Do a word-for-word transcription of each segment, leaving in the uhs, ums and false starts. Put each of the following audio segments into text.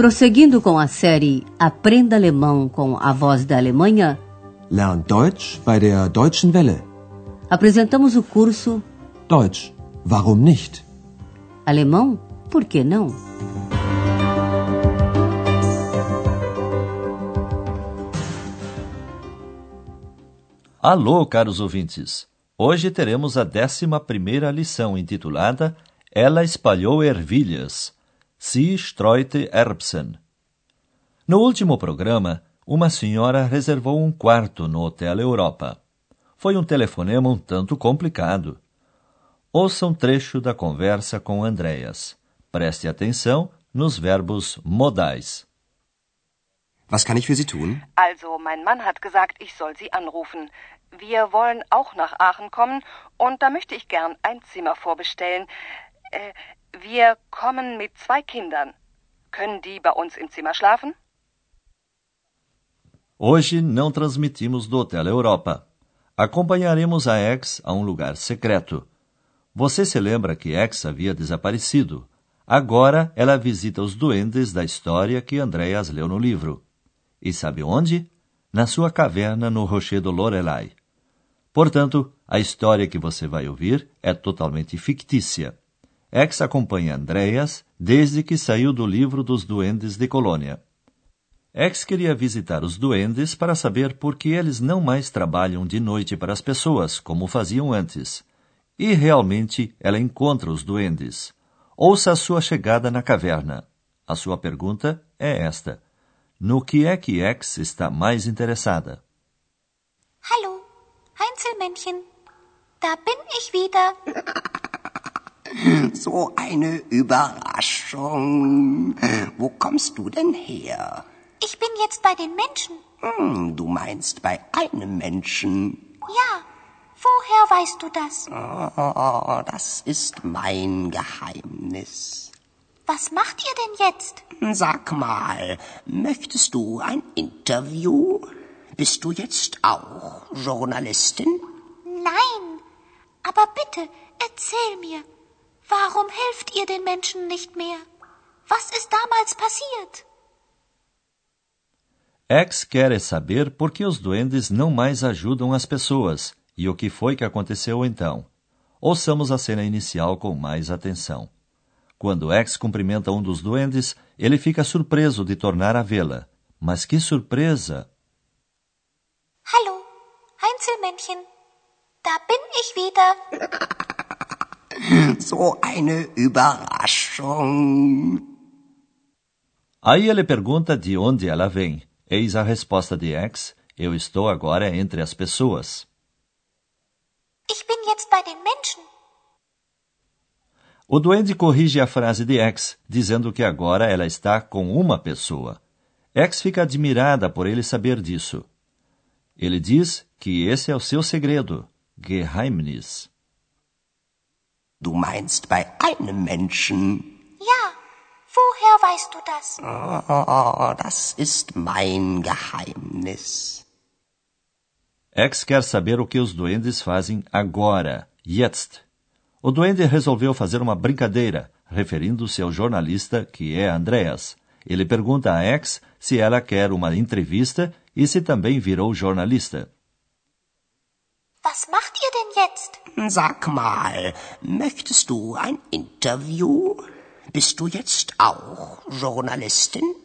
Prosseguindo com a série Aprenda Alemão com a Voz da Alemanha, Lern Deutsch bei der Deutschen Welle. Apresentamos o curso Deutsch, warum nicht? Alemão, por que não? Alô, caros ouvintes! Hoje teremos a décima primeira lição intitulada Ela espalhou ervilhas. Sie streute Erbsen. No último programa, uma senhora reservou um quarto no Hotel Europa. Foi um telefonema um tanto complicado. Ouça um trecho da conversa com Andreas. Preste atenção nos verbos modais. Was kann ich für Sie tun? Also, mein Mann hat gesagt, ich soll Sie anrufen. Wir wollen auch nach Aachen kommen und da möchte ich gern ein Zimmer vorbestellen. Äh, wir kommen mit zwei Kindern. Können die bei uns im Zimmer schlafen? Hoje não transmitimos do Hotel Europa. Acompanharemos a Ex a um lugar secreto. Você se lembra que Ex havia desaparecido. Agora ela visita os duendes da história que Andreas leu no livro. E sabe onde? Na sua caverna no Rochedo Lorelai. Portanto, a história que você vai ouvir é totalmente fictícia. Ex acompanha Andreas desde que saiu do livro dos duendes de Colônia. Ex queria visitar os duendes para saber por que eles não mais trabalham de noite para as pessoas, como faziam antes. E realmente ela encontra os duendes. Ouça a sua chegada na caverna. A sua pergunta é esta. No que é que Ex está mais interessada? Hallo, Heinzelmännchen. Da bin ich wieder. So eine Überraschung. Wo kommst du denn her? Ich bin jetzt bei den Menschen. Hm, du meinst bei einem Menschen. Ja, woher weißt du das? Oh, das ist mein Geheimnis. Was macht ihr denn jetzt? Sag mal, möchtest du ein Interview? Bist du jetzt auch Journalistin? Nein, aber bitte, erzähl mir. Warum helft ihr den Menschen nicht mehr? Was ist damals passiert? Ex quer saber por que os duendes não mais ajudam as pessoas e o que foi que aconteceu então. Ouçamos a cena inicial com mais atenção. Quando Ex cumprimenta um dos duendes, ele fica surpreso de tornar a vê-la. Mas que surpresa! Hallo, Heinzelmännchen. Da bin ich wieder. So eine Überraschung. Aí ele pergunta de onde ela vem. Eis a resposta de Ex. Eu estou agora entre as pessoas. Ich bin jetzt bei den Menschen. O duende corrige a frase de Ex, dizendo que agora ela está com uma pessoa. Ex fica admirada por ele saber disso. Ele diz que esse é o seu segredo, Geheimnis. Du meinst bei einem Menschen? Ja, woher weißt du das? Oh, das ist mein Geheimnis. Ex quer saber o que os duendes fazem agora, jetzt. O duende resolveu fazer uma brincadeira, referindo-se ao jornalista, que é Andreas. Ele pergunta a Ex se ela quer uma entrevista e se também virou jornalista. Was macht ihr denn jetzt? Sag mal, möchtest du ein Interview? Bist du jetzt auch Journalistin?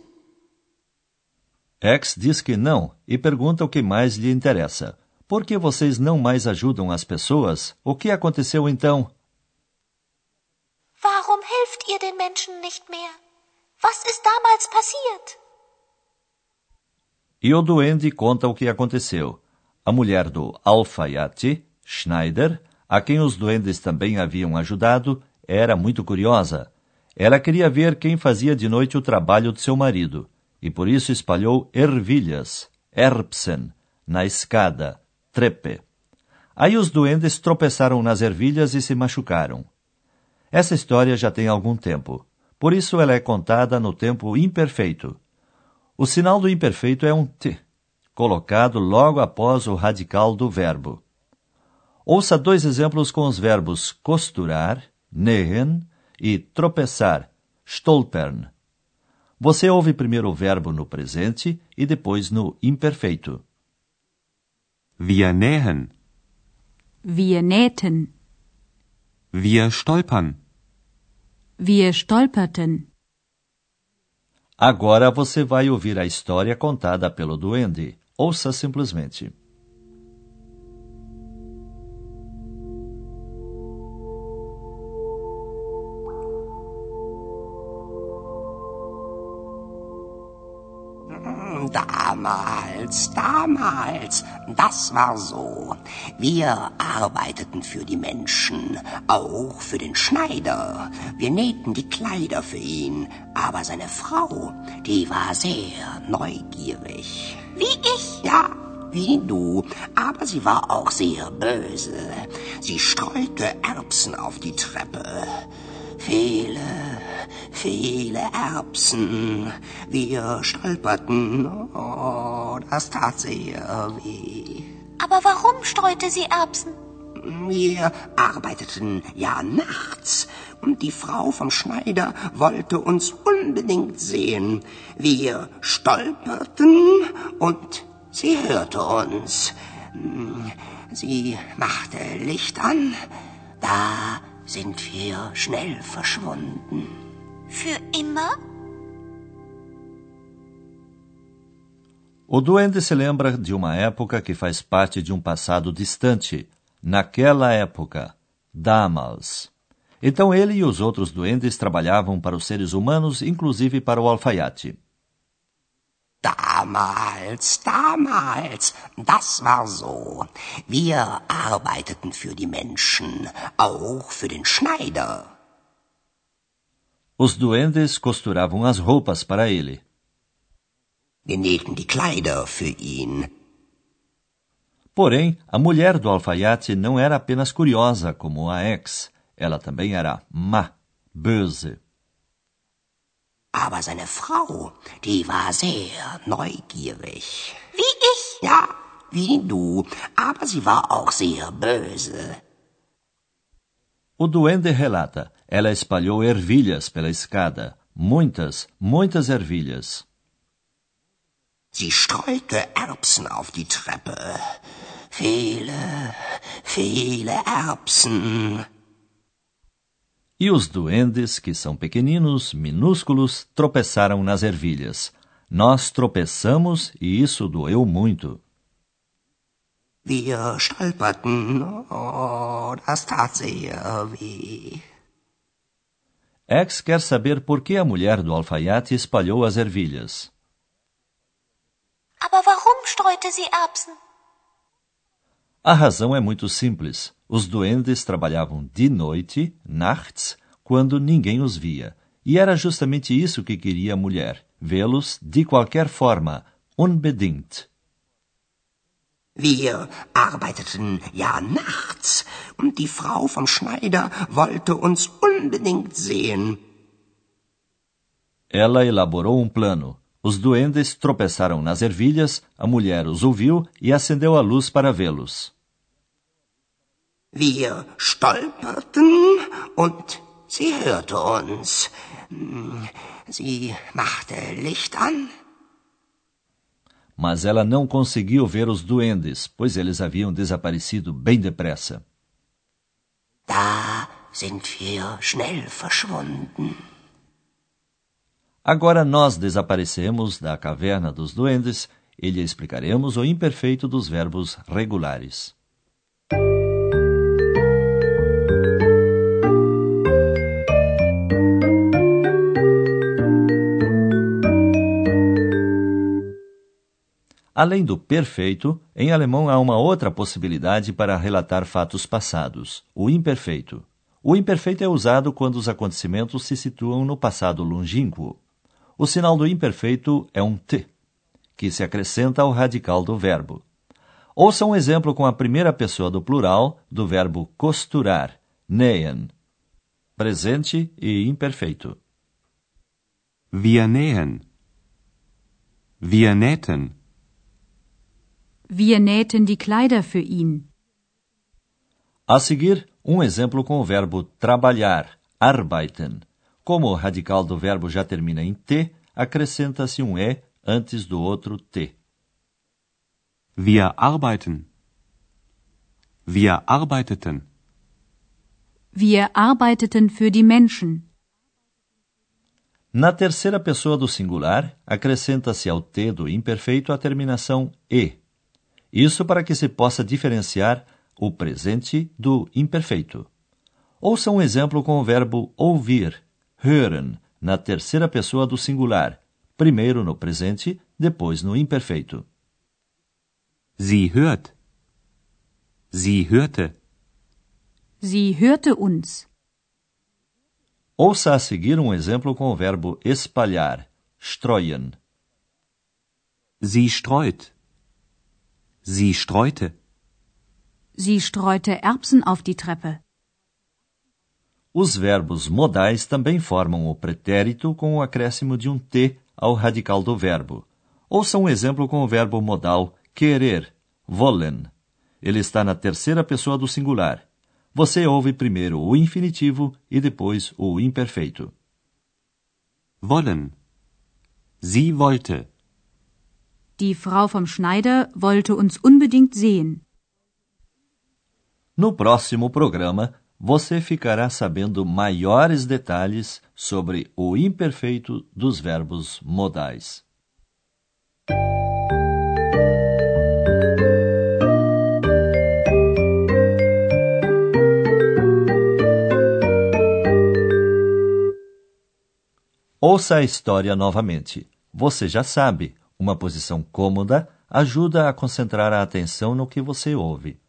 Ex diz que não e pergunta o que mais lhe interessa. Por que vocês não mais ajudam as pessoas? O que aconteceu então? Warum helft ihr den Menschen nicht mehr? Was ist damals passiert? E o duende conta o que aconteceu. A mulher do alfaiate, Schneider, a quem os duendes também haviam ajudado, era muito curiosa. Ela queria ver quem fazia de noite o trabalho de seu marido, e por isso espalhou ervilhas, Erbsen, na escada, Treppe. Aí os duendes tropeçaram nas ervilhas e se machucaram. Essa história já tem algum tempo, por isso ela é contada no tempo imperfeito. O sinal do imperfeito é um T, colocado logo após o radical do verbo. Ouça dois exemplos com os verbos costurar, nähen, e tropeçar, stolpern. Você ouve primeiro o verbo no presente e depois no imperfeito. Wir nähen. Wir nähten. Wir stolpern. Wir stolperten. Agora você vai ouvir a história contada pelo duende. Ouça simplesmente. Damals, damals, das war so. Wir arbeiteten für die Menschen, auch für den Schneider. Wir nähten die Kleider für ihn, aber seine Frau, die war sehr neugierig. Wie ich? Ja, wie du, aber sie war auch sehr böse. Sie streute Erbsen auf die Treppe. Viele, viele Erbsen. Wir stolperten. Oh, das tat sehr weh. Aber warum streute sie Erbsen? Wir arbeiteten ja nachts und die Frau vom Schneider wollte uns unbedingt sehen. Wir stolperten und sie hörte uns. Sie machte Licht an. Da sind wir schnell verschwunden. Für immer? O duende se lembra de uma época que faz parte de um passado distante. Naquela época, damals. Então ele e os outros duendes trabalhavam para os seres humanos, inclusive para o alfaiate. Damals, damals, das war so. Wir arbeiteten für die Menschen, auch für den Schneider. Os duendes costuravam as roupas para ele. Wir nähten die Kleider für ihn. Porém, a mulher do alfaiate não era apenas curiosa, como a ex. Ela também era má, böse. Aber seine Frau, die war sehr neugierig. Wie ich? Ja, wie du, aber sie war auch sehr böse. O duende relata, ela espalhou ervilhas pela escada. Muitas, muitas ervilhas. Sie streute Erbsen auf die Treppe. Viele, viele Erbsen. E os duendes, que são pequeninos, minúsculos, tropeçaram nas ervilhas. Nós tropeçamos e isso doeu muito. Wir stolperten. Oh, das tat sehr weh. X quer saber por que a mulher do alfaiate espalhou as ervilhas. Aber warum streute sie Erbsen? A razão é muito simples. Os duendes trabalhavam de noite, nachts, quando ninguém os via. E era justamente isso que queria a mulher, vê-los de qualquer forma, unbedingt. Wir arbeiteten ja nachts und die Frau vom Schneider wollte uns unbedingt sehen. Ela elaborou um plano. Os duendes tropeçaram nas ervilhas, a mulher os ouviu e acendeu a luz para vê-los. Wir stolperten und sie hörte uns. Sie machte Licht an. Mas ela não conseguiu ver os duendes, pois eles haviam desaparecido bem depressa. Da sind wir schnell verschwunden. Agora nós desaparecemos da caverna dos duendes e lhe explicaremos o imperfeito dos verbos regulares. Além do perfeito, em alemão há uma outra possibilidade para relatar fatos passados, o imperfeito. O imperfeito é usado quando os acontecimentos se situam no passado longínquo. O sinal do imperfeito é um T, que se acrescenta ao radical do verbo. Ouça um exemplo com a primeira pessoa do plural do verbo costurar, nähen. Presente e imperfeito. Wir nähen. Wir nähten. Wir nähten die Kleider für ihn. A seguir, um exemplo com o verbo trabalhar, arbeiten. Como o radical do verbo já termina em T, acrescenta-se um E antes do outro T. Wir arbeiten. Wir arbeiteten. Wir arbeiteten für die Menschen. Na terceira pessoa do singular, acrescenta-se ao T do imperfeito a terminação E. Isso para que se possa diferenciar o presente do imperfeito. Ouça um exemplo com o verbo ouvir, hören, na terceira pessoa do singular, primeiro no presente, depois no imperfeito. Sie hört. Sie hörte. Sie hörte uns. Ouça a seguir um exemplo com o verbo espalhar, streuen. Sie streut. Sie streute. Sie streute Erbsen auf die Treppe. Os verbos modais também formam o pretérito com o acréscimo de um T ao radical do verbo. Ouça um exemplo com o verbo modal querer, wollen. Ele está na terceira pessoa do singular. Você ouve primeiro o infinitivo e depois o imperfeito. Wollen. Sie wollte. Die Frau vom Schneider wollte uns unbedingt sehen. No próximo programa, você ficará sabendo maiores detalhes sobre o imperfeito dos verbos modais. Ouça a história novamente. Você já sabe, uma posição cômoda ajuda a concentrar a atenção no que você ouve.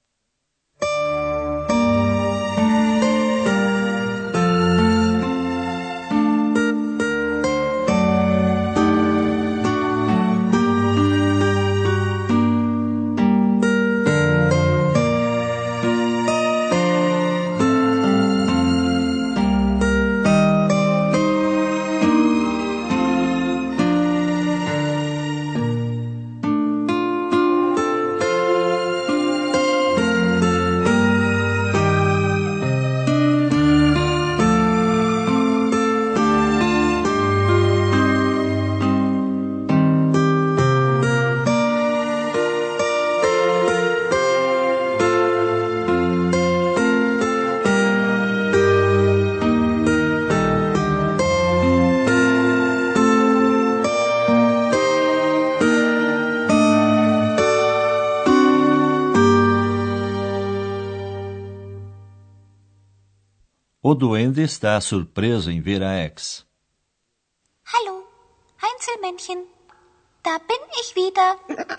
O duende está surpreso em ver a Ex. Hallo, Heinzelmännchen. Da bin ich wieder.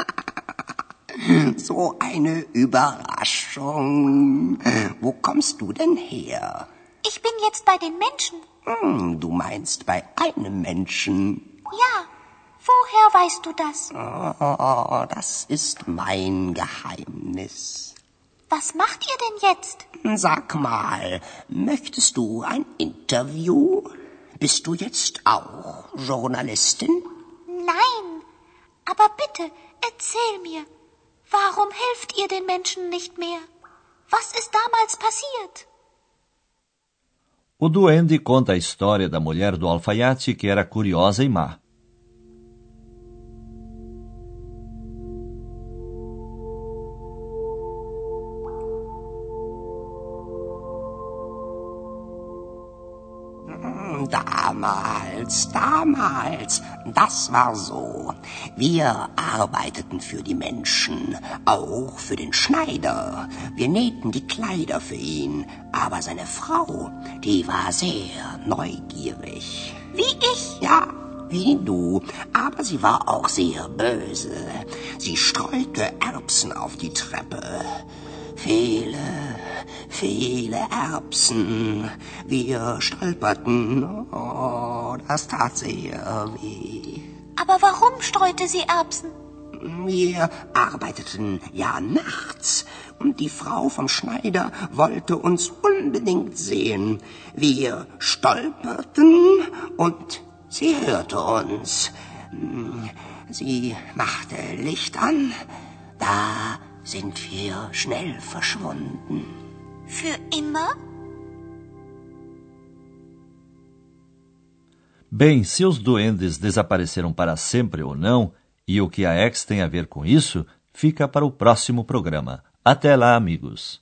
So eine Überraschung. Wo kommst du denn her? Ich bin jetzt bei den Menschen. Hm, du meinst bei einem Menschen. Ja, woher weißt du das? Oh, das ist mein Geheimnis. Was macht ihr denn jetzt? Sag mal, möchtest du ein Interview? Bist du jetzt auch Journalistin? Nein, aber bitte, erzähl mir. Warum helft ihr den Menschen nicht mehr? Was ist damals passiert? O duende conta a história da mulher do alfaiate que era curiosa e má. Damals, damals, das war so. Wir arbeiteten für die Menschen, auch für den Schneider. Wir nähten die Kleider für ihn, aber seine Frau, die war sehr neugierig. Wie ich? Ja, wie du, aber sie war auch sehr böse. Sie streute Erbsen auf die Treppe. Viele, viele Erbsen. Wir stolperten. Oh, das tat sehr weh. Aber warum streute sie Erbsen? Wir arbeiteten ja nachts und die Frau vom Schneider wollte uns unbedingt sehen. Wir stolperten und sie hörte uns. Sie machte Licht an. Da sind wir schnell verschwunden. Für immer? Bem, se os duendes desapareceram para sempre ou não, e o que a Ex tem a ver com isso, fica para o próximo programa. Até lá, amigos.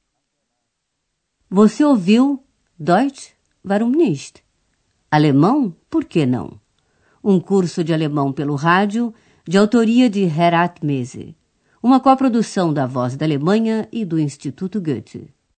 Você ouviu Deutsch? Warum nicht? Alemão? Por que não? Um curso de alemão pelo rádio, de autoria de Herat Mese. Uma coprodução da Voz da Alemanha e do Instituto Goethe.